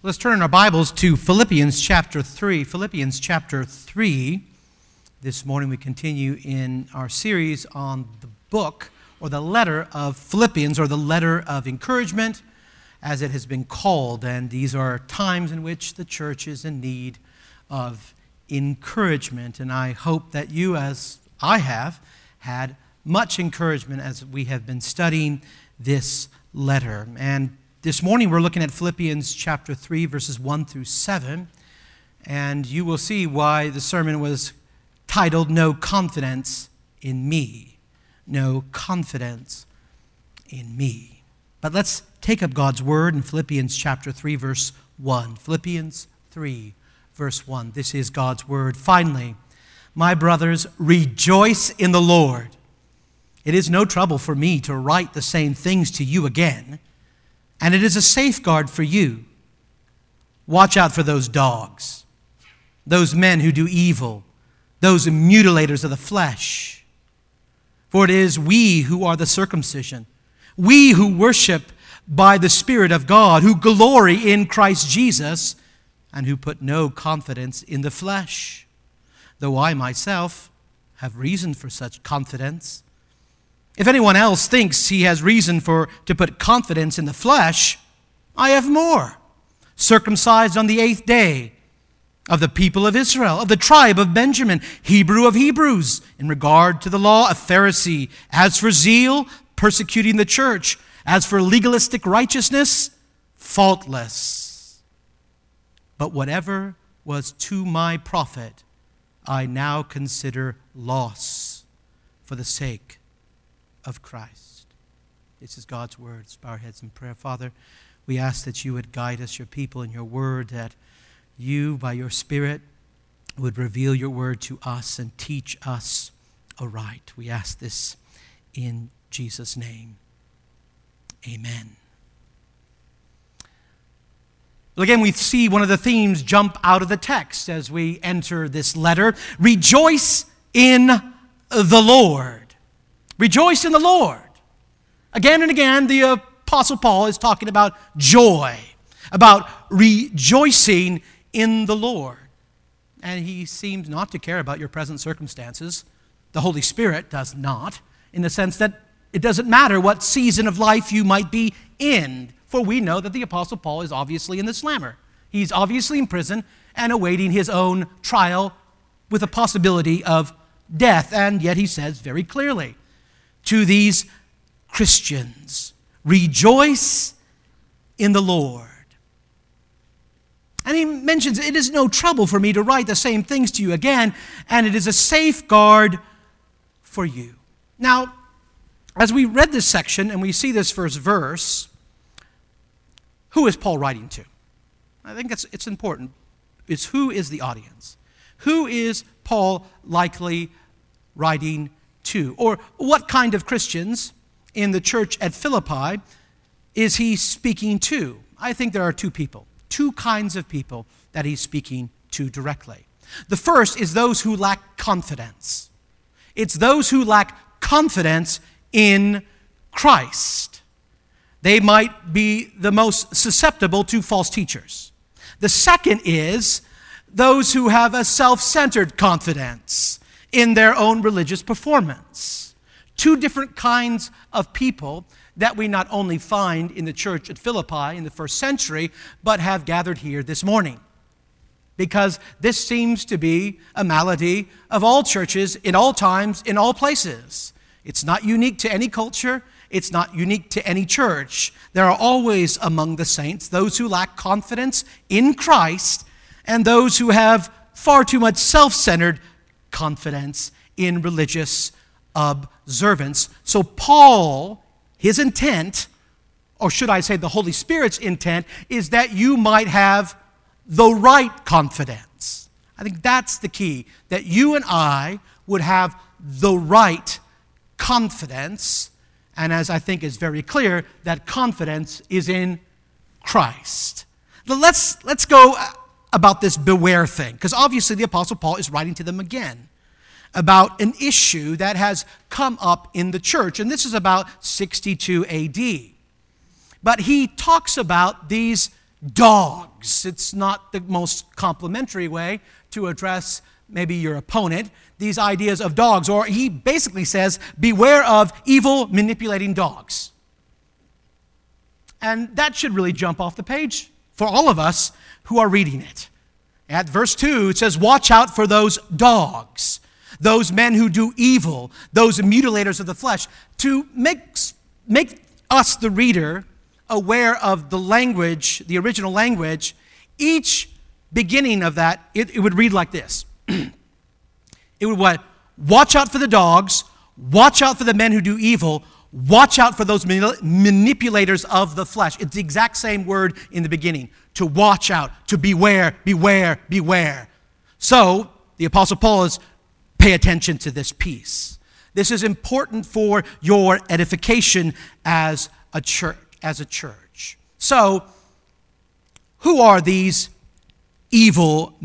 Let's turn our Bibles to Philippians chapter 3. Philippians chapter 3. This morning we continue in our series on the book or the letter of Philippians, or the letter of encouragement as it has been called. And these are times in which the church is in need of encouragement. And I hope that you, as I have, had much encouragement as we have been studying this letter. And this morning we're looking at Philippians chapter 3, verses 1 through 7, and you will see why the sermon was titled, No Confidence in Me. No confidence in me. But let's take up God's word in Philippians chapter 3, verse 1. Philippians 3, verse 1. This is God's word. Finally, my brothers, rejoice in the Lord. It is no trouble for me to write the same things to you again, and it is a safeguard for you. Watch out for those dogs, those men who do evil, those mutilators of the flesh. For it is we who are the circumcision, we who worship by the Spirit of God, who glory in Christ Jesus, and who put no confidence in the flesh. Though I myself have reason for such confidence. If anyone else thinks he has reason to put confidence in the flesh, I have more. Circumcised on the 8th day, of the people of Israel, of the tribe of Benjamin, Hebrew of Hebrews, in regard to the law, a Pharisee. As for zeal, persecuting the church. As for legalistic righteousness, faultless. But whatever was to my profit, I now consider loss for the sake of Christ. This is God's word. Let's bow our heads in prayer. Father, we ask that you would guide us, your people, in your word, that you, by your Spirit, would reveal your word to us and teach us aright. We ask this in Jesus' name. Amen. Well, again, we see one of the themes jump out of the text as we enter this letter. Rejoice in the Lord. Rejoice in the Lord. Again and again, the Apostle Paul is talking about joy, about rejoicing in the Lord. And he seems not to care about your present circumstances. The Holy Spirit does not, in the sense that it doesn't matter what season of life you might be in, for we know that the Apostle Paul is obviously in the slammer. He's obviously in prison and awaiting his own trial with a possibility of death. And yet he says very clearly to these Christians, rejoice in the Lord. And he mentions, it is no trouble for me to write the same things to you again, and it is a safeguard for you. Now, as we read this section and we see this first verse, who is Paul writing to? I think it's important. It's who is the audience? Who is Paul likely writing to? Or what kind of Christians in the church at Philippi is he speaking to? I think there are two kinds of people that he's speaking to directly. The first is those who lack confidence. It's those who lack confidence in Christ. They might be the most susceptible to false teachers. The second is those who have a self-centered confidence in their own religious performance. Two different kinds of people that we not only find in the church at Philippi in the first century, but have gathered here this morning. Because this seems to be a malady of all churches, in all times, in all places. It's not unique to any culture. It's not unique to any church. There are always among the saints those who lack confidence in Christ and those who have far too much self-centered confidence in religious observance. So Paul, his intent, or should I say the Holy Spirit's intent, is that you might have the right confidence. I think that's the key, that you and I would have the right confidence, and as I think is very clear, that confidence is in Christ. Now let's go about this beware thing, because obviously the Apostle Paul is writing to them again about an issue that has come up in the church, and this is about 62 AD. But he talks about these dogs. It's not the most complimentary way to address maybe your opponent, these ideas of dogs. Or he basically says, beware of evil, manipulating dogs. And that should really jump off the page for all of us who are reading it. At verse 2, it says, watch out for those dogs, those men who do evil, those mutilators of the flesh, to make us, the reader, aware of the language, the original language. Each beginning of that, it would read like this. It would what? Watch out for the dogs, watch out for the men who do evil, watch out for those manipulators of the flesh. It's the exact same word in the beginning. To watch out, to beware, beware, beware. So, the Apostle Paul is, pay attention to this piece. This is important for your edification as a church. So, who are these evil,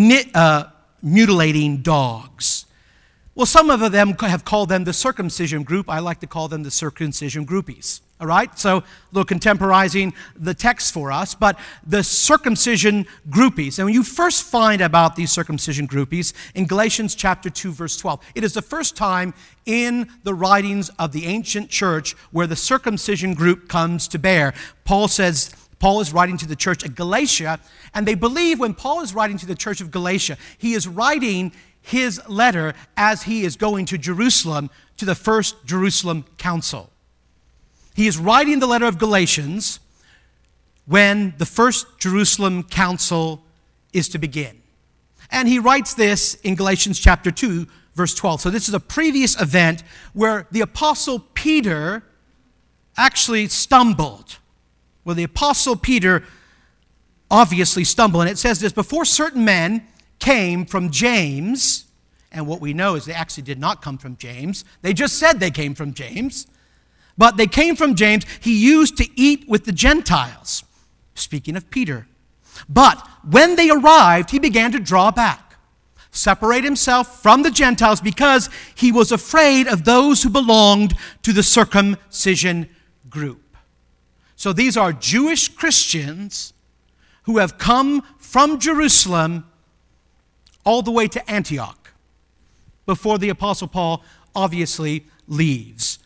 mutilating dogs? Well, some of them have called them the circumcision group. I like to call them the circumcision groupies. All right? So, a little contemporizing the text for us. But the circumcision groupies. And when you first find about these circumcision groupies in Galatians chapter 2, verse 12, it is the first time in the writings of the ancient church where the circumcision group comes to bear. Paul says, Paul is writing to the church at Galatia, and they believe when Paul is writing to the church of Galatia, he is writing his letter as he is going to Jerusalem, to the first Jerusalem council. He is writing the letter of Galatians when the first Jerusalem council is to begin. And he writes this in Galatians chapter 2, verse 12. So this is a previous event where the Apostle Peter actually stumbled. Well, the Apostle Peter obviously stumbled. And it says this, before certain men came from James, and what we know is they actually did not come from James. They just said they came from James. But they came from James. He used to eat with the Gentiles. Speaking of Peter. But when they arrived, he began to draw back, separate himself from the Gentiles because he was afraid of those who belonged to the circumcision group. So these are Jewish Christians who have come from Jerusalem all the way to Antioch before the Apostle Paul obviously leaves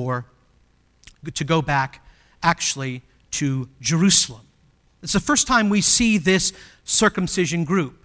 to go back actually to Jerusalem. It's the first time we see this circumcision group.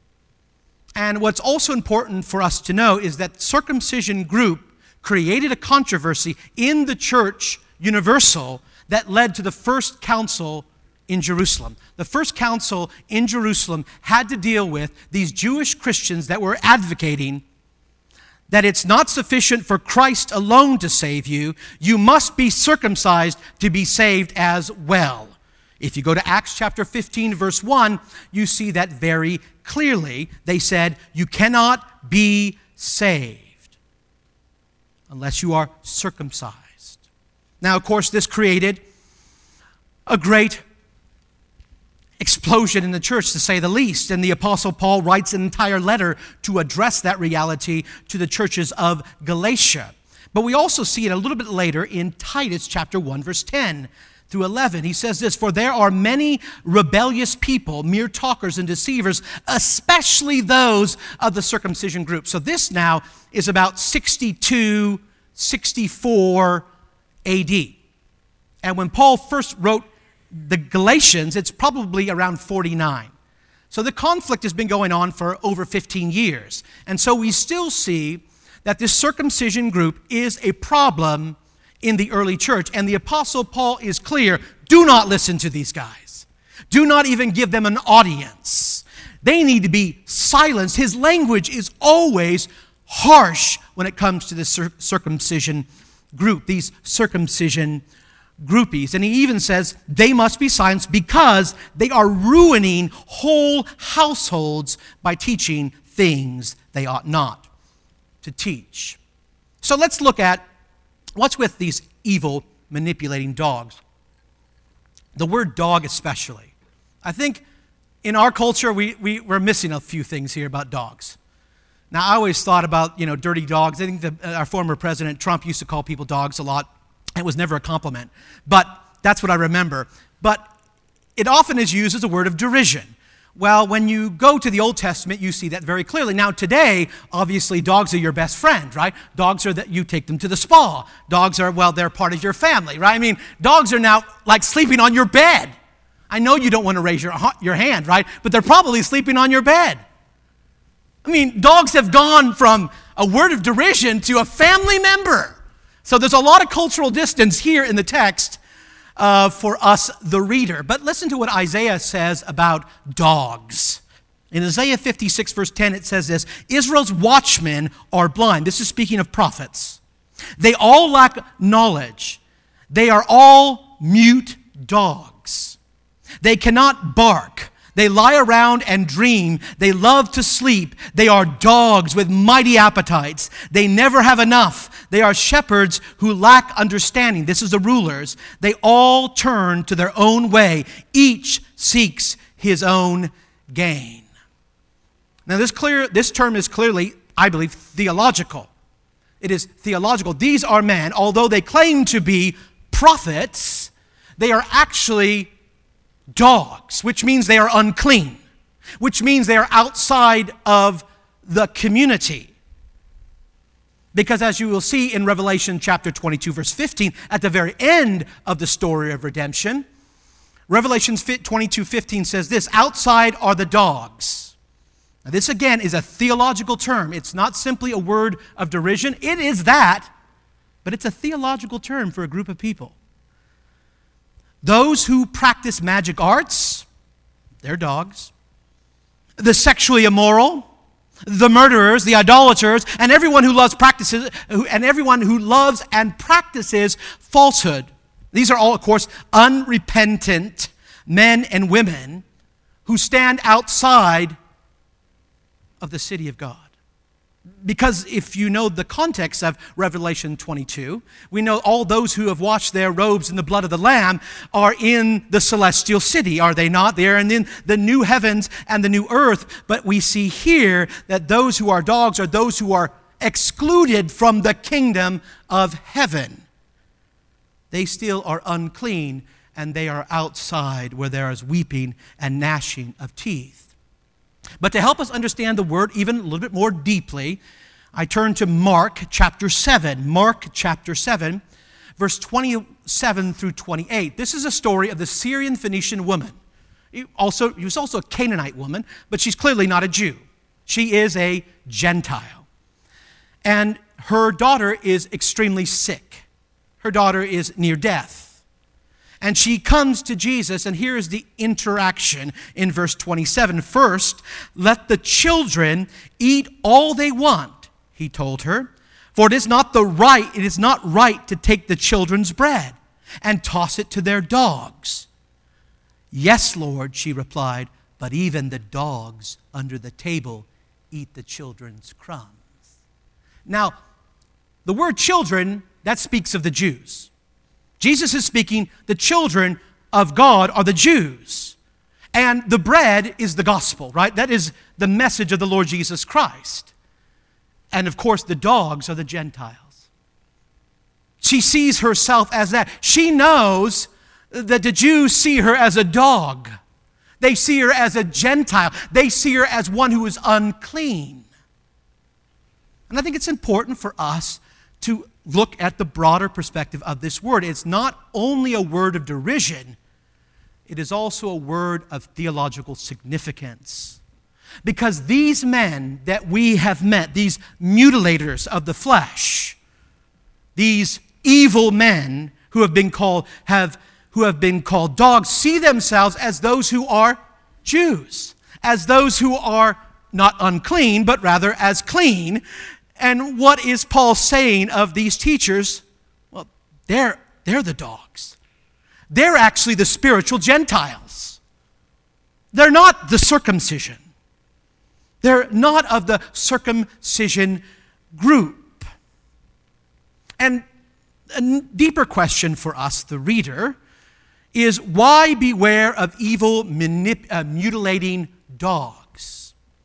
And what's also important for us to know is that circumcision group created a controversy in the church universal that led to the first council in Jerusalem. The first council in Jerusalem had to deal with these Jewish Christians that were advocating that it's not sufficient for Christ alone to save you. You must be circumcised to be saved as well. If you go to Acts chapter 15, verse 1, you see that very clearly. They said, you cannot be saved unless you are circumcised. Now, of course, this created a great explosion in the church, to say the least. And the Apostle Paul writes an entire letter to address that reality to the churches of Galatia. But we also see it a little bit later in Titus chapter 1, verse 10 through 11. He says this, for there are many rebellious people, mere talkers and deceivers, especially those of the circumcision group. So this now is about 62, 64 AD. And when Paul first wrote the Galatians, it's probably around 49. So the conflict has been going on for over 15 years. And so we still see that this circumcision group is a problem in the early church. And the Apostle Paul is clear, do not listen to these guys. Do not even give them an audience. They need to be silenced. His language is always harsh when it comes to the circumcision group, these circumcision groupies. And he even says they must be silenced because they are ruining whole households by teaching things they ought not to teach. So let's look at what's with these evil, manipulating dogs. The word dog especially. I think in our culture we're missing a few things here about dogs. Now, I always thought about, dirty dogs. I think our former President Trump used to call people dogs a lot. It was never a compliment, but that's what I remember. But it often is used as a word of derision. Well, when you go to the Old Testament, you see that very clearly. Now, today, obviously, dogs are your best friend, right? Dogs are that you take them to the spa. Dogs are, well, they're part of your family, right? I mean, dogs are now like sleeping on your bed. I know you don't want to raise your hand, right? But they're probably sleeping on your bed. I mean, dogs have gone from a word of derision to a family member. So there's a lot of cultural distance here in the text for us, the reader. But listen to what Isaiah says about dogs. In Isaiah 56, verse 10, it says this: Israel's watchmen are blind. This is speaking of prophets. They all lack knowledge. They are all mute dogs. They cannot bark. They lie around and dream. They love to sleep. They are dogs with mighty appetites. They never have enough. They are shepherds who lack understanding. This is the rulers. They all turn to their own way. Each seeks his own gain. Now this term is clearly, I believe, theological. It is theological. These are men, although they claim to be prophets, they are actually dogs, which means they are unclean, which means they are outside of the community. Because as you will see in Revelation chapter 22, verse 15, at the very end of the story of redemption, Revelation 22:15 says this: outside are the dogs. Now this again is a theological term. It's not simply a word of derision. It is that, but it's a theological term for a group of people. Those who practice magic arts, they're dogs. The sexually immoral, the murderers, the idolaters, and everyone who loves and practices falsehood. These are all, of course, unrepentant men and women who stand outside of the city of God. Because if you know the context of Revelation 22, we know all those who have washed their robes in the blood of the Lamb are in the celestial city, are they not? They are in the new heavens and the new earth. But we see here that those who are dogs are those who are excluded from the kingdom of heaven. They still are unclean, and they are outside where there is weeping and gnashing of teeth. But to help us understand the word even a little bit more deeply, I turn to Mark chapter 7. Mark chapter 7, verse 27 through 28. This is a story of the Syrian Phoenician woman. She was also a Canaanite woman, but she's clearly not a Jew. She is a Gentile. And her daughter is extremely sick. Her daughter is near death. And she comes to Jesus, and here is the interaction in verse 27. First, let the children eat all they want, he told her, for it is not right to take the children's bread and toss it to their dogs. Yes, Lord, she replied, but even the dogs under the table eat the children's crumbs. Now, the word children, that speaks of the Jews. Jesus is speaking, the children of God are the Jews. And the bread is the gospel, right? That is the message of the Lord Jesus Christ. And of course, the dogs are the Gentiles. She sees herself as that. She knows that the Jews see her as a dog. They see her as a Gentile. They see her as one who is unclean. And I think it's important for us to look at the broader perspective of this word. It's not only a word of derision, it is also a word of theological significance. Because these men that we have met, these mutilators of the flesh, these evil men who have been called dogs, see themselves as those who are Jews, as those who are not unclean, but rather as clean. And what is Paul saying of these teachers? Well, they're the dogs. They're actually the spiritual Gentiles. They're not the circumcision. They're not of the circumcision group. And a deeper question for us, the reader, is why beware of evil mutilating dogs?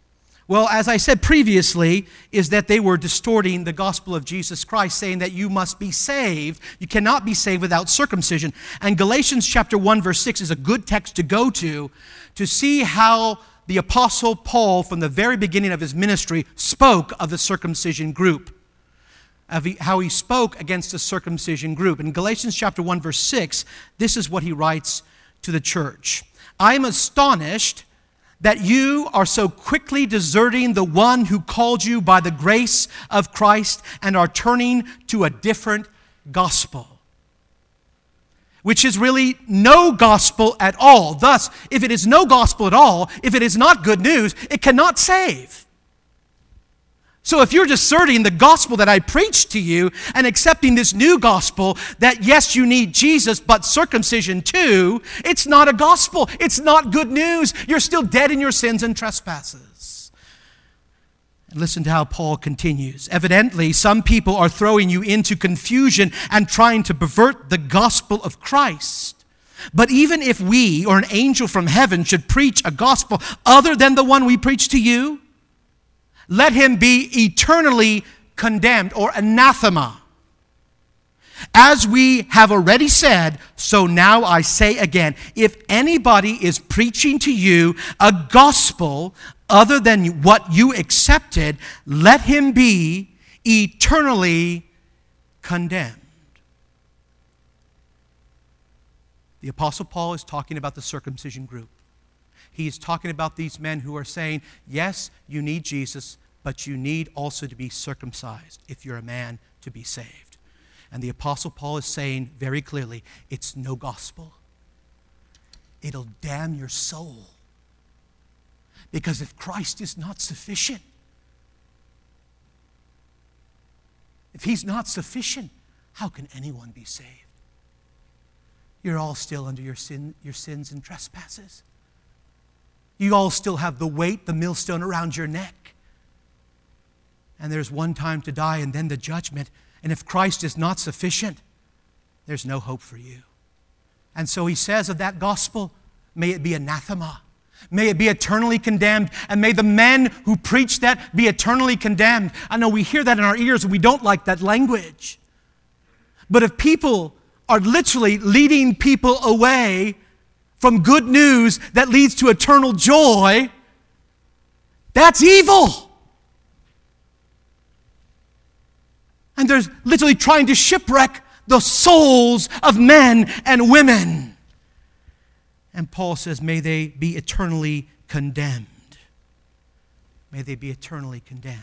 Well, as I said previously, is that they were distorting the gospel of Jesus Christ, saying that you must be saved. You cannot be saved without circumcision. And Galatians chapter 1, verse 6 is a good text to go to see how the Apostle Paul, from the very beginning of his ministry, spoke of the circumcision group, how he spoke against the circumcision group. In Galatians chapter 1, verse 6, this is what he writes to the church. I am astonished that you are so quickly deserting the one who called you by the grace of Christ and are turning to a different gospel, which is really no gospel at all. Thus, if it is no gospel at all, if it is not good news, it cannot save. So if you're deserting the gospel that I preached to you and accepting this new gospel that yes, you need Jesus, but circumcision too, it's not a gospel. It's not good news. You're still dead in your sins and trespasses. And listen to how Paul continues. Evidently, some people are throwing you into confusion and trying to pervert the gospel of Christ. But even if we or an angel from heaven should preach a gospel other than the one we preach to you, let him be eternally condemned, or anathema. As we have already said, so now I say again, if anybody is preaching to you a gospel other than what you accepted, let him be eternally condemned. The Apostle Paul is talking about the circumcision group. He is talking about these men who are saying, yes, you need Jesus, but you need also to be circumcised if you're a man to be saved. And the Apostle Paul is saying very clearly, it's no gospel. It'll damn your soul. Because if Christ is not sufficient, if he's not sufficient, how can anyone be saved? You're all still under your sins and trespasses. You all still have the weight, the millstone around your neck. And there's one time to die and then the judgment. And if Christ is not sufficient, there's no hope for you. And so he says of that gospel, may it be anathema. May it be eternally condemned. And may the men who preach that be eternally condemned. I know we hear that in our ears and we don't like that language. But if people are literally leading people away from good news that leads to eternal joy, that's evil. And they're literally trying to shipwreck the souls of men and women. And Paul says, may they be eternally condemned. May they be eternally condemned.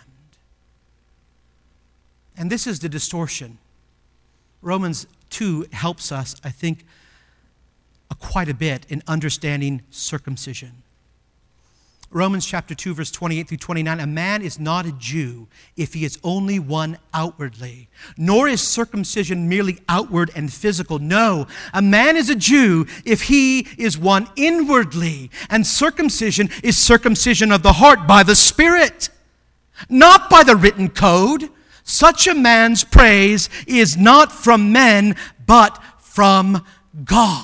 And this is the distortion. Romans 2 helps us, I think, quite a bit in understanding circumcision. Romans chapter 2, verse 28 through 29, a man is not a Jew if he is only one outwardly, nor is circumcision merely outward and physical. No, a man is a Jew if he is one inwardly, and circumcision is circumcision of the heart by the Spirit, not by the written code. Such a man's praise is not from men, but from God.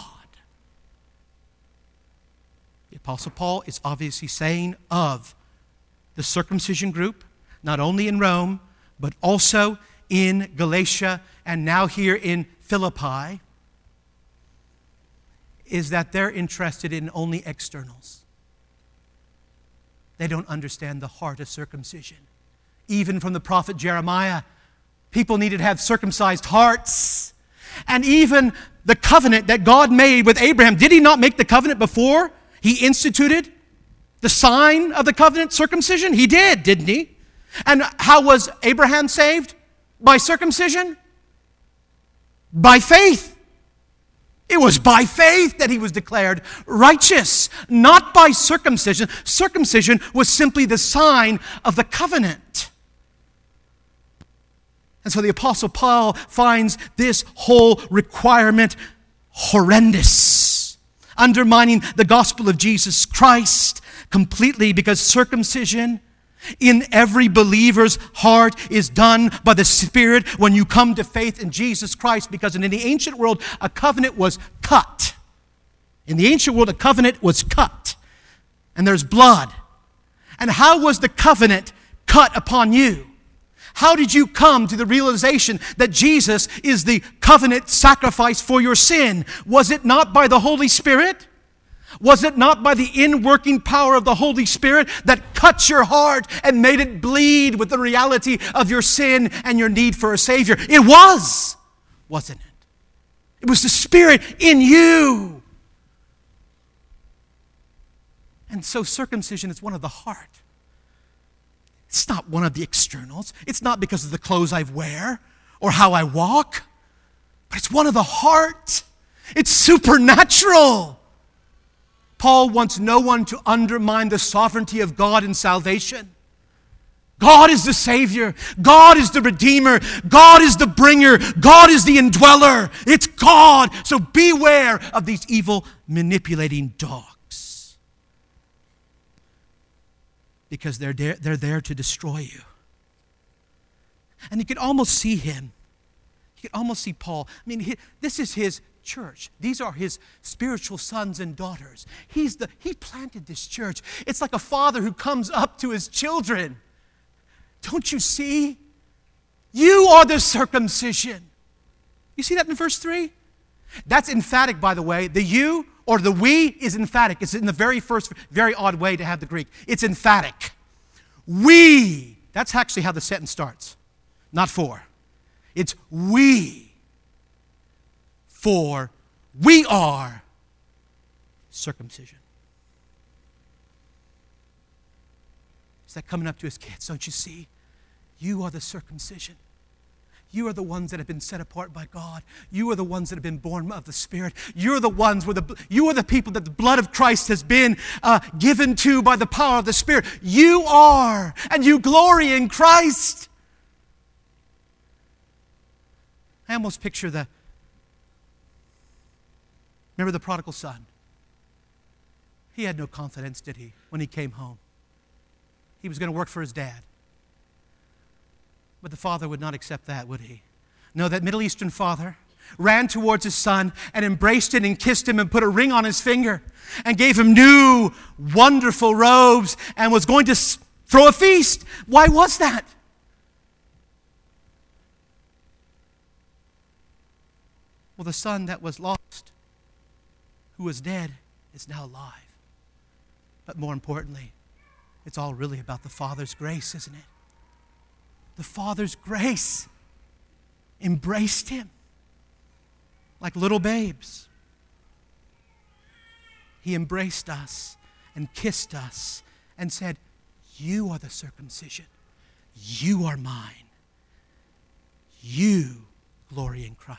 Apostle Paul is obviously saying of the circumcision group, not only in Rome, but also in Galatia and now here in Philippi, is that they're interested in only externals. They don't understand the heart of circumcision. Even from the prophet Jeremiah, people needed to have circumcised hearts. And even the covenant that God made with Abraham, did he not make the covenant before he instituted the sign of the covenant, circumcision? He did, didn't he? And how was Abraham saved? By circumcision? By faith. It was by faith that he was declared righteous, not by circumcision. Circumcision was simply the sign of the covenant. And so the Apostle Paul finds this whole requirement horrendous, undermining the gospel of Jesus Christ completely, because circumcision in every believer's heart is done by the Spirit when you come to faith in Jesus Christ, because in the ancient world, a covenant was cut. In the ancient world, a covenant was cut, and there's blood. And how was the covenant cut upon you? How did you come to the realization that Jesus is the covenant sacrifice for your sin? Was it not by the Holy Spirit? Was it not by the inworking power of the Holy Spirit that cut your heart and made it bleed with the reality of your sin and your need for a Savior? It was, wasn't it? It was the Spirit in you. And so circumcision is one of the heart. It's not one of the externals. It's not because of the clothes I wear or how I walk, but it's one of the heart. It's supernatural. Paul wants no one to undermine the sovereignty of God in salvation. God is the Savior. God is the Redeemer. God is the bringer. God is the indweller. It's God. So beware of these evil manipulating dogs. Because they're there to destroy you. And you could almost see him. You could almost see Paul. I mean, this is his church. These are his spiritual sons and daughters. He planted this church. It's like a father who comes up to his children. Don't you see? You are the circumcision. You see that in verse 3? That's emphatic, by the way. The you or the we is emphatic. It's in the very first, very odd way to have the Greek. It's emphatic. We. That's actually how the sentence starts. Not for. It's we. For we are circumcision. Is that coming up to his kids? Don't you see? You are the circumcision. You are the ones that have been set apart by God. You are the ones that have been born of the Spirit. You're the ones you are the people that the blood of Christ has been given to by the power of the Spirit. You are, and you glory in Christ. I almost picture remember the prodigal son? He had no confidence, did he, when he came home? He was going to work for his dad. But the father would not accept that, would he? No, that Middle Eastern father ran towards his son and embraced him and kissed him and put a ring on his finger and gave him new, wonderful robes and was going to throw a feast. Why was that? Well, the son that was lost, who was dead, is now alive. But more importantly, it's all really about the Father's grace, isn't it? The Father's grace embraced him like little babes. He embraced us and kissed us and said, you are the circumcision. You are mine. You glory in Christ.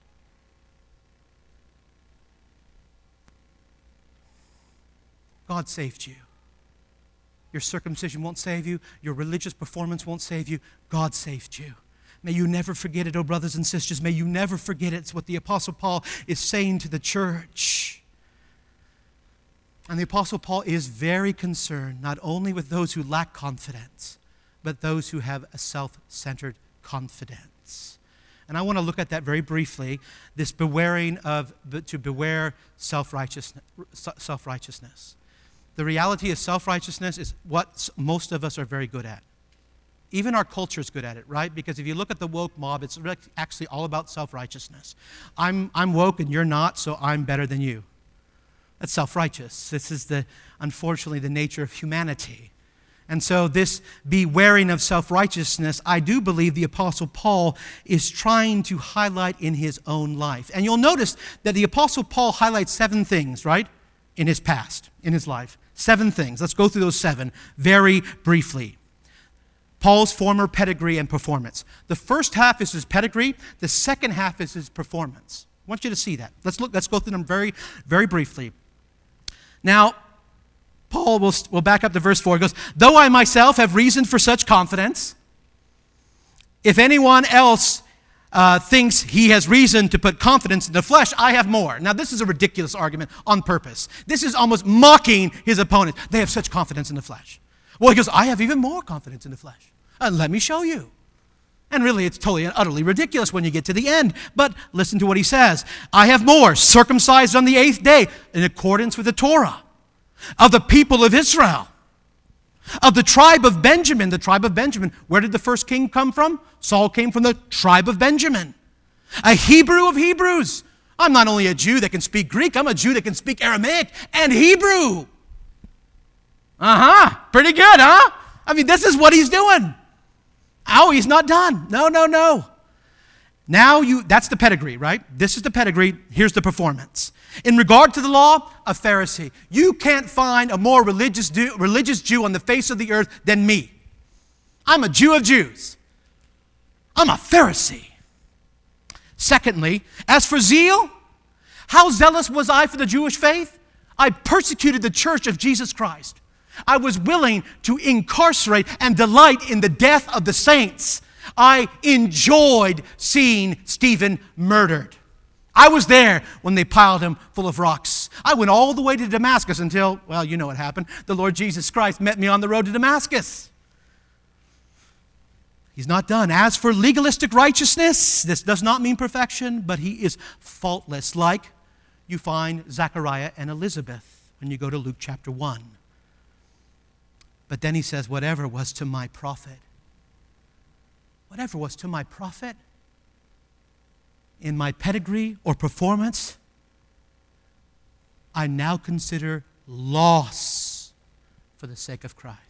God saved you. Your circumcision won't save you. Your religious performance won't save you. God saved you. May you never forget it, oh brothers and sisters. May you never forget it. It's what the Apostle Paul is saying to the church. And the Apostle Paul is very concerned not only with those who lack confidence, but those who have a self-centered confidence. And I want to look at that very briefly, this to beware self-righteousness. The reality of self-righteousness is what most of us are very good at. Even our culture is good at it, right? Because if you look at the woke mob, it's actually all about self-righteousness. I'm woke and you're not, so I'm better than you. That's self-righteous. This is unfortunately the nature of humanity. And so this bewaring of self-righteousness, I do believe the Apostle Paul is trying to highlight in his own life. And you'll notice that the Apostle Paul highlights 7 things, right? In his past, in his life. 7 things. Let's go through those 7 very briefly. Paul's former pedigree and performance. The first half is his pedigree. The second half is his performance. I want you to see that. Let's go through them very, very briefly. Now, Paul will back up to verse 4. He goes, though I myself have reason for such confidence, if anyone else thinks he has reason to put confidence in the flesh, I have more. Now, this is a ridiculous argument on purpose. This is almost mocking his opponent. They have such confidence in the flesh. Well, he goes, I have even more confidence in the flesh. Let me show you. And really, it's totally and utterly ridiculous when you get to the end. But listen to what he says. I have more, circumcised on the 8th day, in accordance with the Torah, of the people of Israel. Of the tribe of Benjamin, where did the first king come from? Saul came from the tribe of Benjamin. A Hebrew of Hebrews. I'm not only a Jew that can speak Greek, I'm a Jew that can speak Aramaic and Hebrew. Pretty good, huh? I mean, this is what he's doing. Oh, he's not done. No. Now that's the pedigree, right? This is the pedigree. Here's the performance. In regard to the law, a Pharisee. You can't find a more religious Jew on the face of the earth than me. I'm a Jew of Jews. I'm a Pharisee. Secondly, as for zeal, how zealous was I for the Jewish faith? I persecuted the church of Jesus Christ. I was willing to incarcerate and delight in the death of the saints. I enjoyed seeing Stephen murdered. I was there when they piled him full of rocks. I went all the way to Damascus until, well, you know what happened. The Lord Jesus Christ met me on the road to Damascus. He's not done. As for legalistic righteousness, this does not mean perfection, but he is faultless, like you find Zechariah and Elizabeth when you go to Luke chapter 1. But then he says, whatever was to my profit. Whatever was to my profit in my pedigree or performance, I now consider loss for the sake of Christ.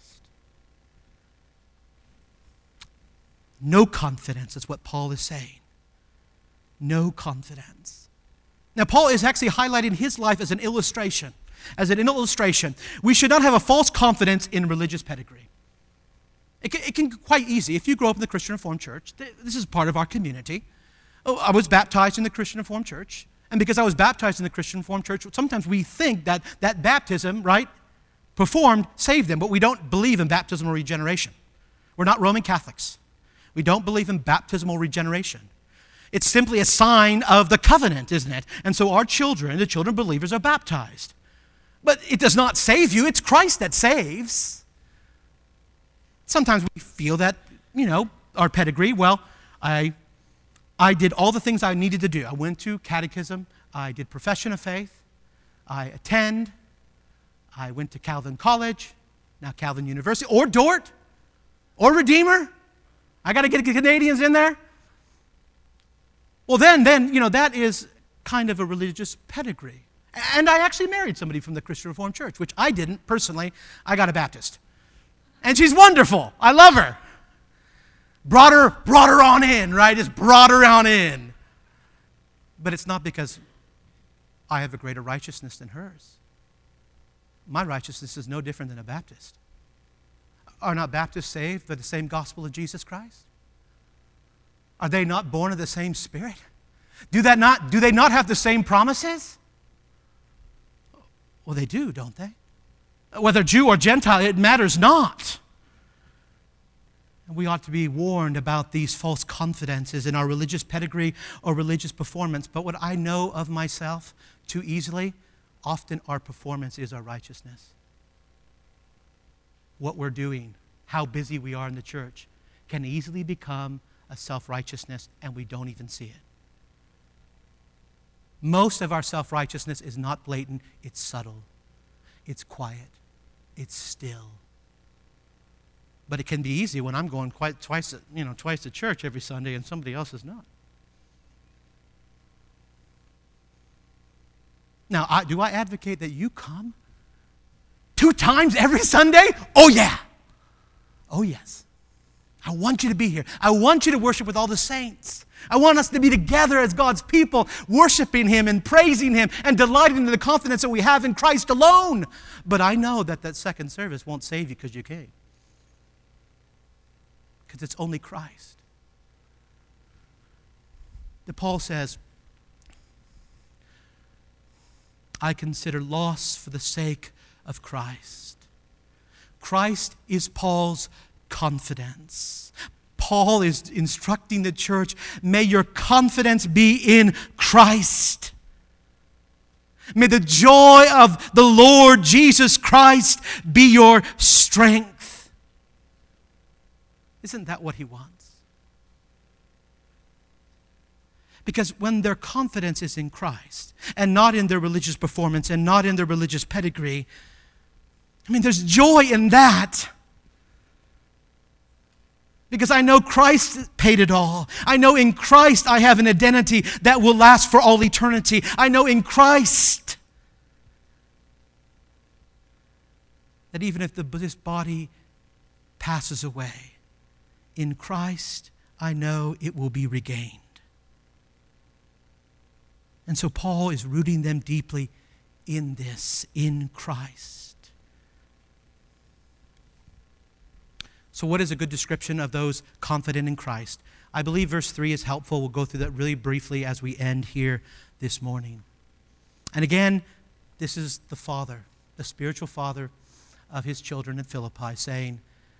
No confidence is what Paul is saying. No confidence. Now, Paul is actually highlighting his life as an illustration. We should not have a false confidence in religious pedigree. It can be quite easy. If you grow up in the Christian Reformed Church, this is part of our community. I was baptized in the Christian Reformed Church. And because I was baptized in the Christian Reformed Church, sometimes we think that baptism, right, performed, saved them. But we don't believe in baptismal regeneration. We're not Roman Catholics. We don't believe in baptismal regeneration. It's simply a sign of the covenant, isn't it? And so our children, the children of believers, are baptized. But it does not save you. It's Christ that saves. Sometimes we feel that, our pedigree, well, I did all the things I needed to do. I went to catechism. I did profession of faith. I went to Calvin College, now Calvin University, or Dort, or Redeemer. I got to get the Canadians in there. Well, then, that is kind of a religious pedigree. And I actually married somebody from the Christian Reformed Church, which I didn't personally. I got a Baptist. And she's wonderful. I love her. Brought her on in, right? Just brought her on in. But it's not because I have a greater righteousness than hers. My righteousness is no different than a Baptist. Are not Baptists saved by the same gospel of Jesus Christ? Are they not born of the same Spirit? Do they not have the same promises? Well, they do, don't they? Whether Jew or Gentile, it matters not. And we ought to be warned about these false confidences in our religious pedigree or religious performance. But what I know of myself too easily, often our performance is our righteousness. What we're doing, how busy we are in the church, can easily become a self-righteousness, and we don't even see it. Most of our self-righteousness is not blatant, it's subtle, it's quiet, it's still. But it can be easy when I'm going twice to church every Sunday and somebody else is not. Now, do I advocate that you come 2 times every Sunday? Oh, yeah. Oh, yes. I want you to be here. I want you to worship with all the saints. I want us to be together as God's people, worshiping Him and praising Him and delighting in the confidence that we have in Christ alone. But I know that second service won't save you because you came. Because it's only Christ. That Paul says, I consider loss for the sake of Christ. Christ is Paul's confidence. Paul is instructing the church, may your confidence be in Christ. May the joy of the Lord Jesus Christ be your strength. Isn't that what he wants? Because when their confidence is in Christ and not in their religious performance and not in their religious pedigree, there's joy in that. Because I know Christ paid it all. I know in Christ I have an identity that will last for all eternity. I know in Christ that even if this body passes away, in Christ I know it will be regained. And so Paul is rooting them deeply in this, in Christ. So what is a good description of those confident in Christ? I believe verse 3 is helpful. We'll go through that really briefly as we end here this morning. And again, this is the Father, the spiritual Father of his children in Philippi, saying,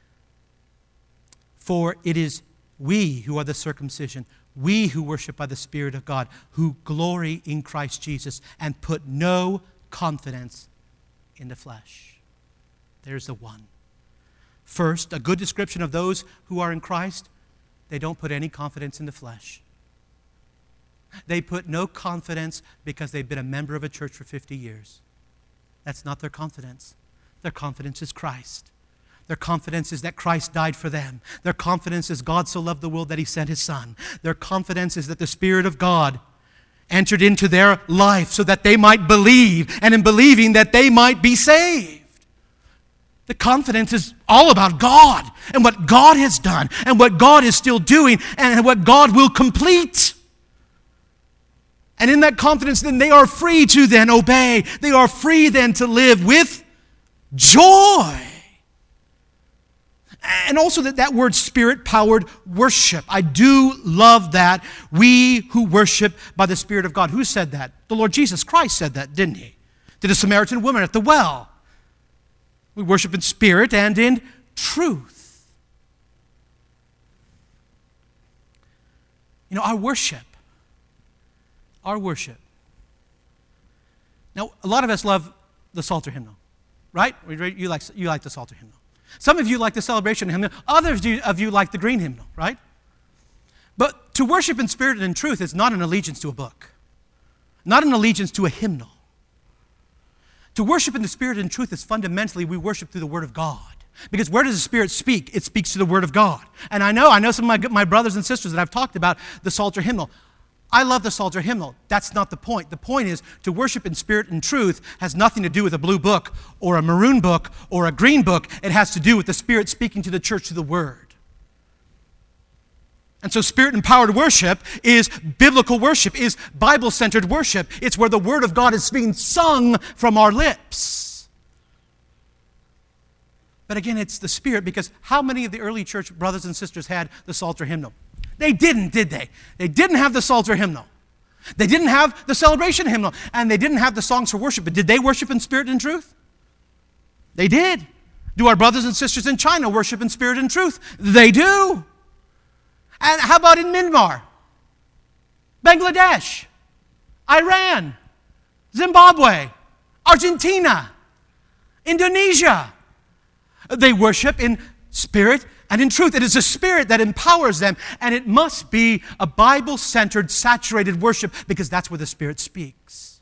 "For it is we who are the circumcision, we who worship by the Spirit of God, who glory in Christ Jesus and put no confidence in the flesh." There's the one. First, a good description of those who are in Christ, they don't put any confidence in the flesh. They put no confidence because they've been a member of a church for 50 years. That's not their confidence. Their confidence is Christ. Their confidence is that Christ died for them. Their confidence is God so loved the world that he sent his Son. Their confidence is that the Spirit of God entered into their life so that they might believe, and in believing that they might be saved. The confidence is all about God and what God has done and what God is still doing and what God will complete. And in that confidence, then they are free to then obey. They are free then to live with joy. And also that word Spirit-powered worship. I do love that. We who worship by the Spirit of God. Who said that? The Lord Jesus Christ said that, didn't he? To the Samaritan woman at the well. We worship in spirit and in truth. You know, our worship. Now, a lot of us love the Psalter hymnal, right? You like the Psalter hymnal. Some of you like the celebration hymnal. Others of you like the green hymnal, right? But to worship in spirit and in truth is not an allegiance to a book, not an allegiance to a hymnal. To worship in the Spirit and truth is fundamentally we worship through the Word of God. Because where does the Spirit speak? It speaks to the Word of God. And I know some of my brothers and sisters that I've talked about the Psalter hymnal. I love the Psalter hymnal. That's not the point. The point is to worship in spirit and truth has nothing to do with a blue book or a maroon book or a green book. It has to do with the Spirit speaking to the church through the Word. And so Spirit-empowered worship is biblical worship, is Bible-centered worship. It's where the Word of God is being sung from our lips. But again, it's the Spirit, because how many of the early church brothers and sisters had the Psalter hymnal? They didn't, did they? They didn't have the Psalter hymnal. They didn't have the celebration hymnal, and they didn't have the songs for worship. But did they worship in spirit and truth? They did. Do our brothers and sisters in China worship in spirit and truth? They do. And how about in Myanmar, Bangladesh, Iran, Zimbabwe, Argentina, Indonesia? They worship in spirit and in truth. It is the Spirit that empowers them, and it must be a Bible-centered, saturated worship, because that's where the Spirit speaks.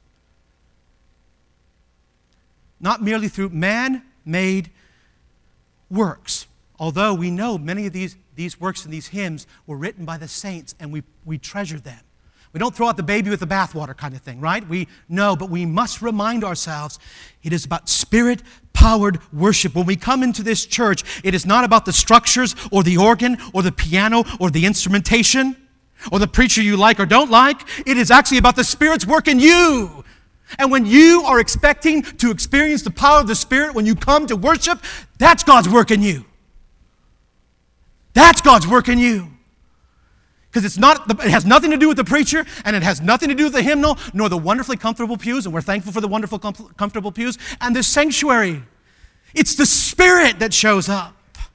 Not merely through man-made works, although we know many of these works and these hymns were written by the saints, and we treasure them. We don't throw out the baby with the bathwater kind of thing, right? We know, but we must remind ourselves it is about Spirit-powered worship. When we come into this church, it is not about the structures or the organ or the piano or the instrumentation or the preacher you like or don't like. It is actually about the Spirit's work in you. And when you are expecting to experience the power of the Spirit when you come to worship, that's God's work in you. That's God's work in you. Because it has nothing to do with the preacher, and it has nothing to do with the hymnal, nor the wonderfully comfortable pews, and we're thankful for the wonderful comfortable pews, and the sanctuary. It's the Spirit that shows up.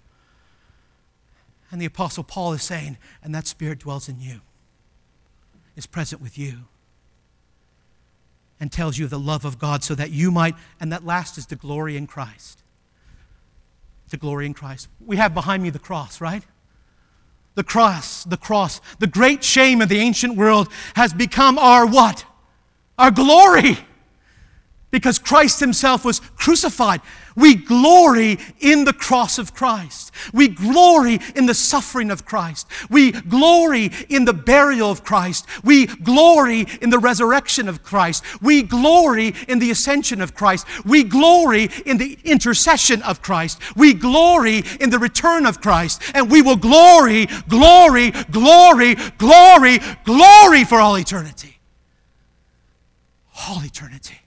And the Apostle Paul is saying, and that Spirit dwells in you, is present with you, and tells you the love of God so that you might, and that last is the glory in Christ. The glory in Christ. We have behind me the cross, right? The cross, the great shame of the ancient world has become our what? Our glory. because Christ himself was crucified. We glory in the cross of Christ. We glory in the suffering of Christ. We glory in the burial of Christ. We glory in the resurrection of Christ. We glory in the ascension of Christ. We glory in the intercession of Christ. We glory in the return of Christ. And we will glory, glory, glory, glory, glory for all eternity. All eternity.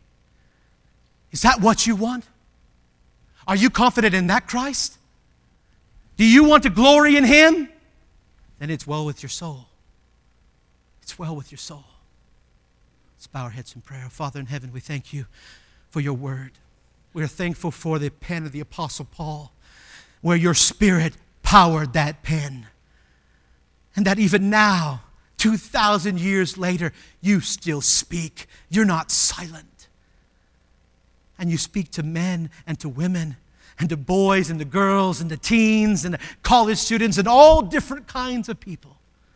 Is that what you want? Are you confident in that Christ? Do you want to glory in him? Then it's well with your soul. It's well with your soul. Let's bow our heads in prayer. Father in heaven, we thank you for your word. We are thankful for the pen of the Apostle Paul, where your Spirit powered that pen. And that even now, 2,000 years later, you still speak. You're not silent. And you speak to men and to women and to boys and to girls and to teens and to college students and all different kinds of people.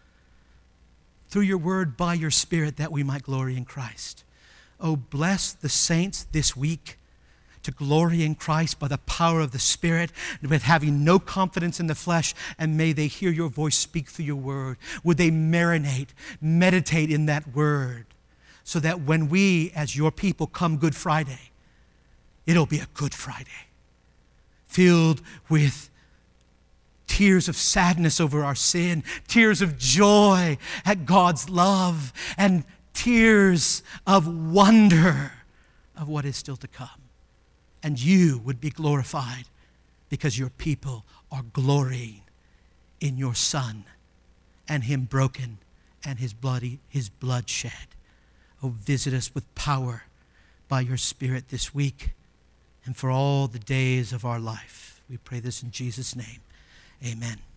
Through your word, by your Spirit, that we might glory in Christ. Oh, bless the saints this week to glory in Christ by the power of the Spirit, with having no confidence in the flesh, and may they hear your voice speak through your word. Would they marinate, meditate in that word, so that when we, as your people, come Good Friday, it'll be a Good Friday, filled with tears of sadness over our sin, tears of joy at God's love, and tears of wonder of what is still to come. And you would be glorified because your people are glorying in your Son and him broken and his blood shed. Oh, visit us with power by your Spirit this week and for all the days of our life. We pray this in Jesus' name. Amen.